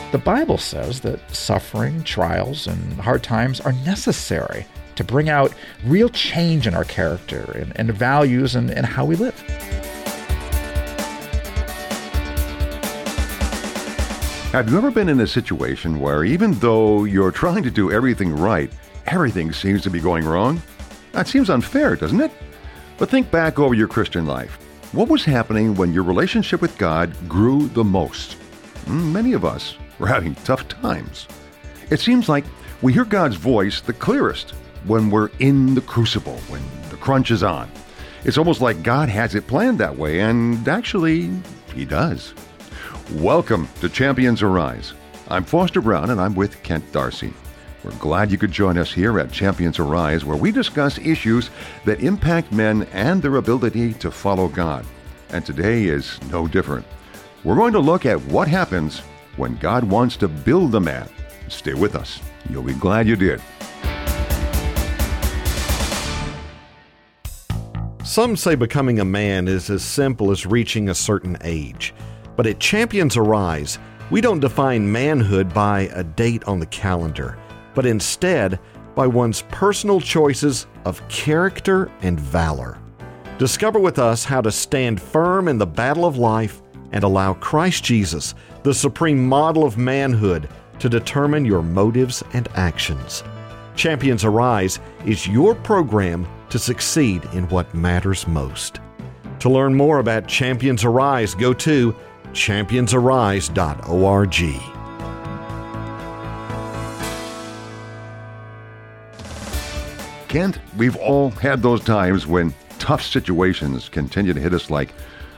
The Bible says that suffering, trials, and hard times are necessary to bring out real change in our character and values and how we live. Have you ever been in a situation where even though you're trying to do everything right, everything seems to be going wrong? That seems unfair, doesn't it? But think back over your Christian life. What was happening when your relationship with God grew the most? Many of us were having tough times. It seems like we hear God's voice the clearest when we're in the crucible, when the crunch is on. It's almost like God has it planned that way, and actually, He does. Welcome to Champions Arise. I'm Foster Brown, and I'm with Kent Darcy. We're glad you could join us here at Champions Arise, where we discuss issues that impact men and their ability to follow God. And today is no different. We're going to look at what happens when God wants to build a man. Stay with us. You'll be glad you did. Some say becoming a man is as simple as reaching a certain age. But at Champions Arise, we don't define manhood by a date on the calendar, but instead by one's personal choices of character and valor. Discover with us how to stand firm in the battle of life and allow Christ Jesus, the supreme model of manhood, to determine your motives and actions. Champions Arise is your program to succeed in what matters most. To learn more about Champions Arise, go to championsarise.org. Kent, we've all had those times when tough situations continue to hit us like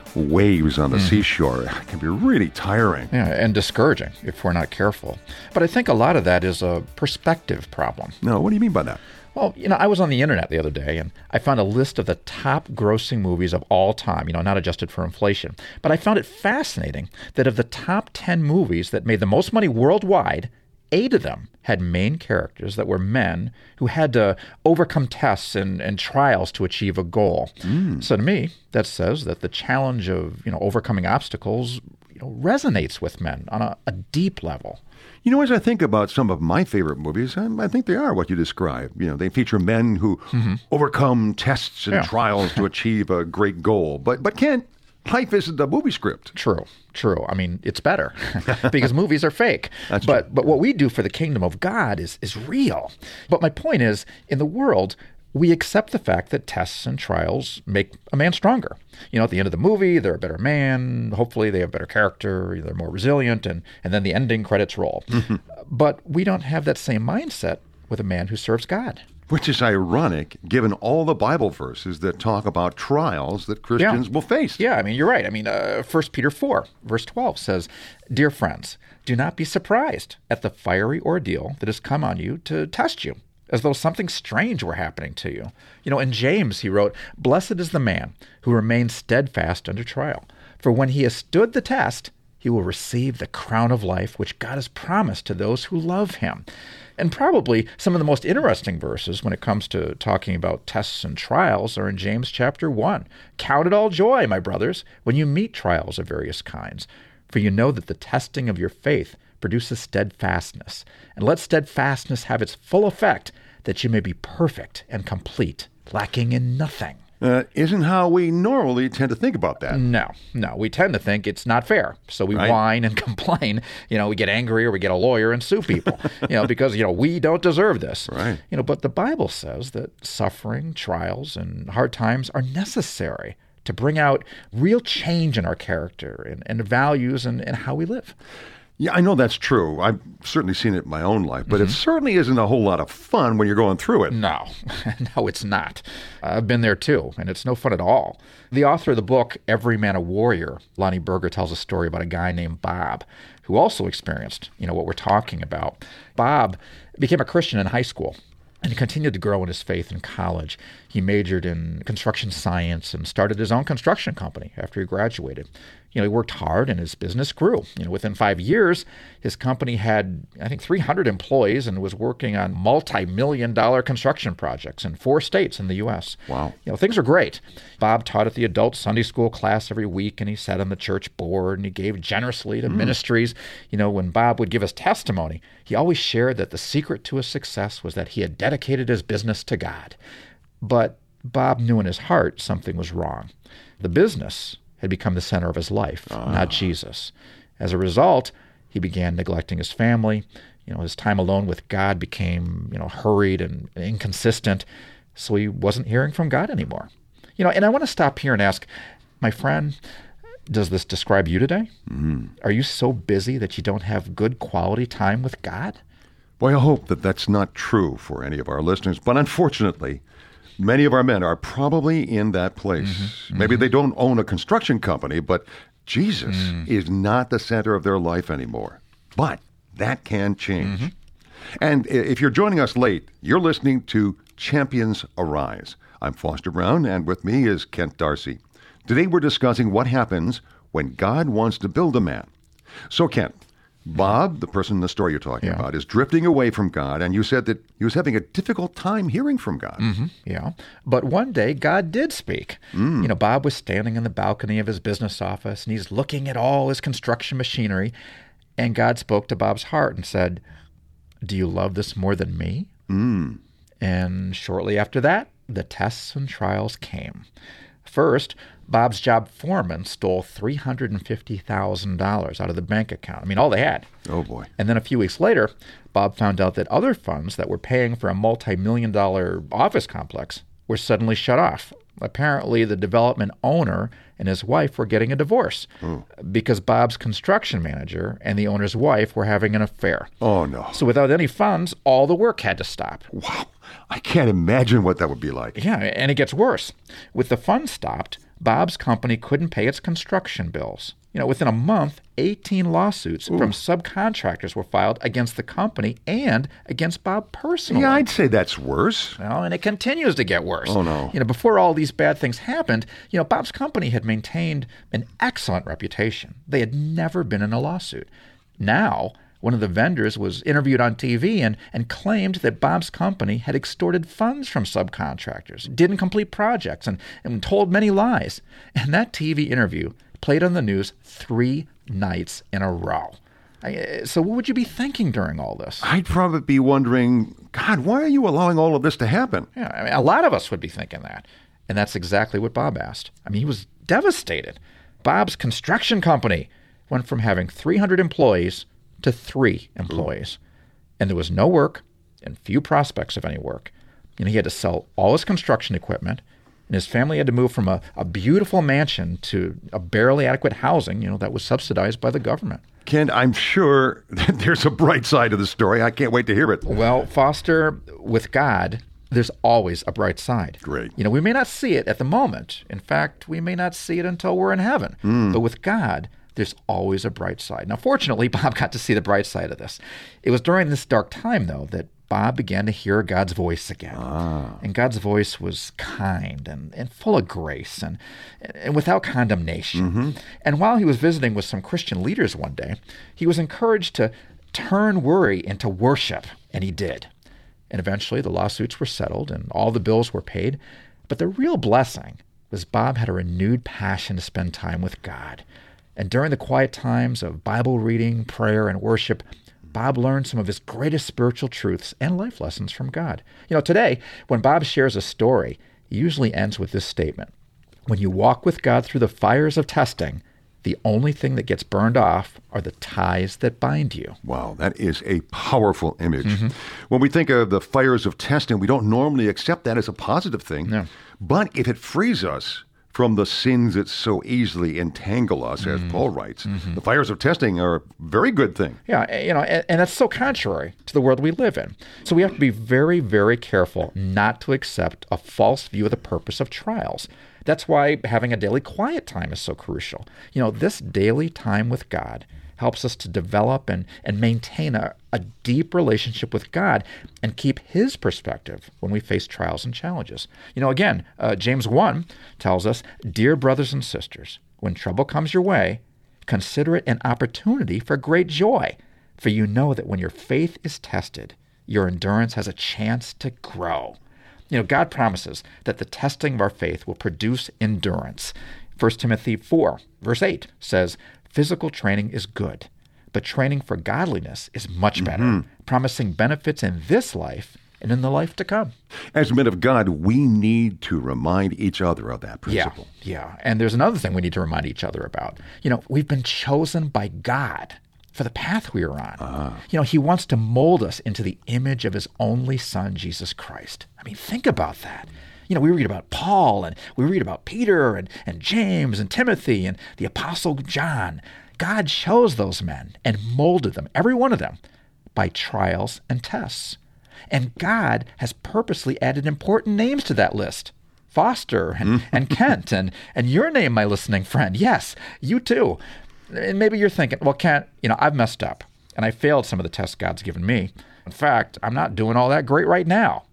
waves on the seashore. It can be really tiring. Yeah, and discouraging if we're not careful. But I think a lot of that is a perspective problem. No, what do you mean by that? Well, I was on the internet the other day, and I found a list of the top grossing movies of all time, not adjusted for inflation. But I found it fascinating that of the top 10 movies that made the most money worldwide, 8 of them had main characters that were men who had to overcome tests and trials to achieve a goal. So to me, that says that the challenge of overcoming obstacles resonates with men on a deep level. As I think about some of my favorite movies, I think they are what you describe. They feature men who overcome tests and trials to achieve a great goal. But Kent, life isn't a movie script. True. I mean, it's better because movies are fake. But what we do for the kingdom of God is real. But my point is, in the world, we accept the fact that tests and trials make a man stronger. At the end of the movie, they're a better man. Hopefully they have better character. They're more resilient. And then the ending credits roll. But we don't have that same mindset with a man who serves God. Which is ironic, given all the Bible verses that talk about trials that Christians will face. Yeah, I mean, you're right. I mean, 1 Peter 4, verse 12 says, "Dear friends, do not be surprised at the fiery ordeal that has come on you to test you, as though something strange were happening to you." In James, he wrote, "Blessed is the man who remains steadfast under trial. For when he has stood the test, he will receive the crown of life which God has promised to those who love him." And probably some of the most interesting verses when it comes to talking about tests and trials are in James chapter 1. "Count it all joy, my brothers, when you meet trials of various kinds. For you know that the testing of your faith produces steadfastness. And let steadfastness have its full effect, that you may be perfect and complete, lacking in nothing." Isn't how we normally tend to think about that. No. We tend to think it's not fair. So we whine and complain. We get angry or we get a lawyer and sue people, because, we don't deserve this. Right. But the Bible says that suffering, trials, and hard times are necessary to bring out real change in our character and values and how we live. Yeah, I know that's true. I've certainly seen it in my own life, but it certainly isn't a whole lot of fun when you're going through it. No, it's not. I've been there too, and it's no fun at all. The author of the book, Every Man a Warrior, Lonnie Berger, tells a story about a guy named Bob who also experienced, what we're talking about. Bob became a Christian in high school. And he continued to grow in his faith in college. He majored in construction science and started his own construction company after he graduated. He worked hard and his business grew. Within 5 years, his company had, I think, 300 employees and was working on multi-million-dollar construction projects in 4 states in the U.S. Wow. Things are great. Bob taught at the adult Sunday school class every week, and he sat on the church board, and he gave generously to ministries. When Bob would give his testimony, he always shared that the secret to his success was that he had dedicated his business to God. But Bob knew in his heart something was wrong. The business had become the center of his life, not Jesus. As a result, he began neglecting his family. His time alone with God became, hurried and inconsistent, so he wasn't hearing from God anymore. And I want to stop here and ask, my friend, does this describe you today? Are you so busy that you don't have good quality time with God? Boy, I hope that that's not true for any of our listeners, but unfortunately, many of our men are probably in that place. Maybe they don't own a construction company, but Jesus is not the center of their life anymore. But that can change. And if you're joining us late, you're listening to Champions Arise. I'm Foster Brown, and with me is Kent Darcy. Today we're discussing what happens when God wants to build a man. So, Kent, Bob, the person in the story you're talking about, is drifting away from God, and you said that he was having a difficult time hearing from God. Yeah. But one day, God did speak. Bob was standing in the balcony of his business office, and he's looking at all his construction machinery, and God spoke to Bob's heart and said, "Do you love this more than me?" And shortly after that, the tests and trials came. First, Bob's job foreman stole $350,000 out of the bank account. All they had. Oh, boy. And then a few weeks later, Bob found out that other funds that were paying for a multi-million-dollar office complex were suddenly shut off. Apparently, the development owner and his wife were getting a divorce because Bob's construction manager and the owner's wife were having an affair. Oh, no. So without any funds, all the work had to stop. Wow. I can't imagine what that would be like. Yeah, and it gets worse. With the funds stopped, Bob's company couldn't pay its construction bills. Within a month, 18 lawsuits from subcontractors were filed against the company and against Bob personally. Yeah, I'd say that's worse. Well, and it continues to get worse. Oh, no. Before all these bad things happened, Bob's company had maintained an excellent reputation. They had never been in a lawsuit. Now, one of the vendors was interviewed on TV and claimed that Bob's company had extorted funds from subcontractors, didn't complete projects, and told many lies. And that TV interview played on the news 3 nights in a row. So what would you be thinking during all this? I'd probably be wondering, God, why are you allowing all of this to happen? Yeah, a lot of us would be thinking that. And that's exactly what Bob asked. He was devastated. Bob's construction company went from having 300 employees to 3 employees. And there was no work and few prospects of any work. He had to sell all his construction equipment, and his family had to move from a beautiful mansion to a barely adequate housing, that was subsidized by the government. Ken, I'm sure that there's a bright side to the story. I can't wait to hear it. Well, Foster, with God, there's always a bright side. Great. We may not see it at the moment. In fact, we may not see it until we're in heaven. But with God, there's always a bright side. Now, fortunately, Bob got to see the bright side of this. It was during this dark time, though, that Bob began to hear God's voice again. And God's voice was kind and full of grace and without condemnation. And while he was visiting with some Christian leaders one day, he was encouraged to turn worry into worship, and he did. And eventually, the lawsuits were settled and all the bills were paid. But the real blessing was Bob had a renewed passion to spend time with God. And during the quiet times of Bible reading, prayer, and worship, Bob learned some of his greatest spiritual truths and life lessons from God. Today, when Bob shares a story, he usually ends with this statement. When you walk with God through the fires of testing, the only thing that gets burned off are the ties that bind you. Wow, that is a powerful image. When we think of the fires of testing, we don't normally accept that as a positive thing. No. But if it frees us from the sins that so easily entangle us, as Paul writes, the fires of testing are a very good thing. Yeah, and that's so contrary to the world we live in. So we have to be very, very careful not to accept a false view of the purpose of trials. That's why having a daily quiet time is so crucial. This daily time with God helps us to develop and maintain a deep relationship with God and keep his perspective when we face trials and challenges. Again, James 1 tells us, "Dear brothers and sisters, when trouble comes your way, consider it an opportunity for great joy, for you know that when your faith is tested, your endurance has a chance to grow. God promises that the testing of our faith will produce endurance. 1 Timothy 4, verse 8 says, physical training is good, but training for godliness is much better, promising benefits in this life and in the life to come. As men of God, we need to remind each other of that principle. Yeah. And there's another thing we need to remind each other about. We've been chosen by God for the path we are on. He wants to mold us into the image of his only Son, Jesus Christ. Think about that. We read about Paul, and we read about Peter, and James, and Timothy, and the Apostle John. God chose those men and molded them, every one of them, by trials and tests. And God has purposely added important names to that list. Foster and Kent, and your name, my listening friend. Yes, you too. And maybe you're thinking, well, Kent, I've messed up, and I failed some of the tests God's given me. In fact, I'm not doing all that great right now.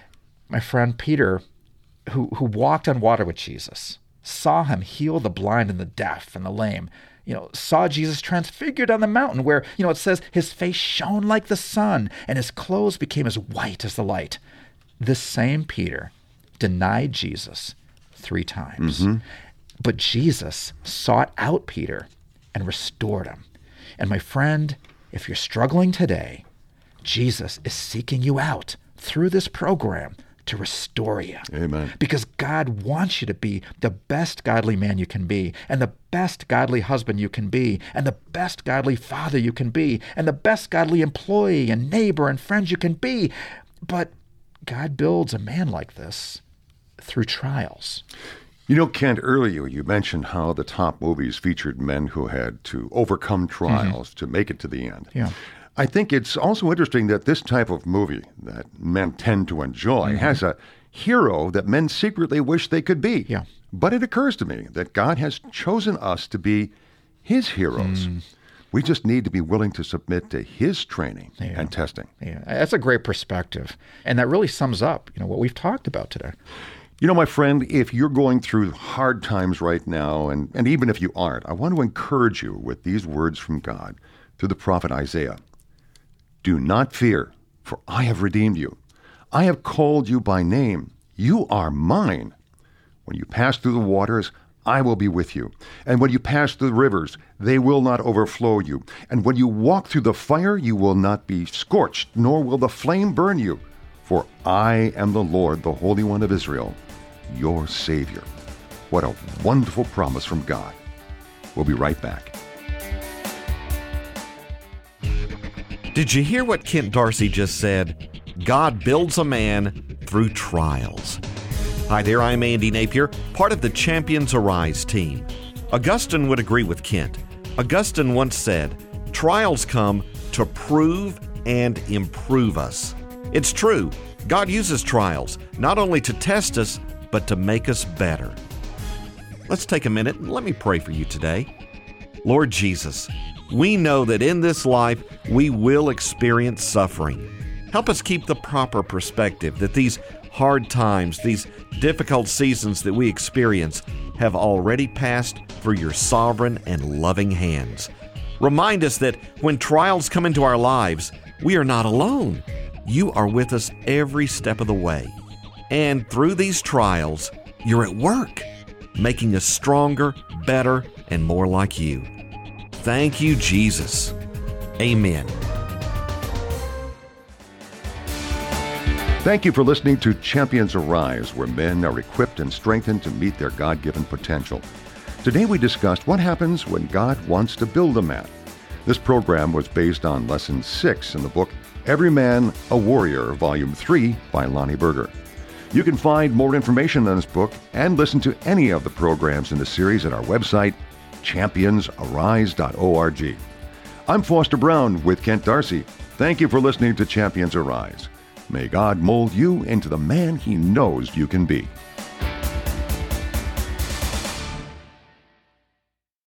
My friend Peter, who walked on water with Jesus, saw him heal the blind and the deaf and the lame, saw Jesus transfigured on the mountain where, it says his face shone like the sun and his clothes became as white as the light. This same Peter denied Jesus 3 times. But Jesus sought out Peter and restored him. And my friend, if you're struggling today, Jesus is seeking you out through this program to restore you. Amen. Because God wants you to be the best godly man you can be, and the best godly husband you can be, and the best godly father you can be, and the best godly employee and neighbor and friend you can be. But God builds a man like this through trials. Kent, earlier you mentioned how the top movies featured men who had to overcome trials to make it to the end. Yeah. I think it's also interesting that this type of movie that men tend to enjoy has a hero that men secretly wish they could be. Yeah. But it occurs to me that God has chosen us to be his heroes. We just need to be willing to submit to his training and testing. Yeah, that's a great perspective. And that really sums up, what we've talked about today. My friend, if you're going through hard times right now, and even if you aren't, I want to encourage you with these words from God through the prophet Isaiah. Do not fear, for I have redeemed you. I have called you by name. You are mine. When you pass through the waters, I will be with you. And when you pass through the rivers, they will not overflow you. And when you walk through the fire, you will not be scorched, nor will the flame burn you. For I am the Lord, the Holy One of Israel, your Savior. What a wonderful promise from God. We'll be right back. Did you hear what Kent Darcy just said? God builds a man through trials. Hi there, I'm Andy Napier, part of the Champions Arise team. Augustine would agree with Kent. Augustine once said, trials come to prove and improve us. It's true. God uses trials not only to test us, but to make us better. Let's take a minute and let me pray for you today. Lord Jesus, we know that in this life we will experience suffering. Help us keep the proper perspective that these hard times, these difficult seasons that we experience have already passed through your sovereign and loving hands. Remind us that when trials come into our lives, we are not alone. You are with us every step of the way. And through these trials, you're at work, making us stronger, better, and more like you. Thank you, Jesus. Amen. Thank you for listening to Champions Arise, where men are equipped and strengthened to meet their God-given potential. Today we discussed what happens when God wants to build a man. This program was based on Lesson 6 in the book Every Man a Warrior, Volume 3 by Lonnie Berger. You can find more information on this book and listen to any of the programs in the series at our website, championsarise.org. I'm Foster Brown with Kent Darcy. Thank you for listening to Champions Arise. May God mold you into the man He knows you can be.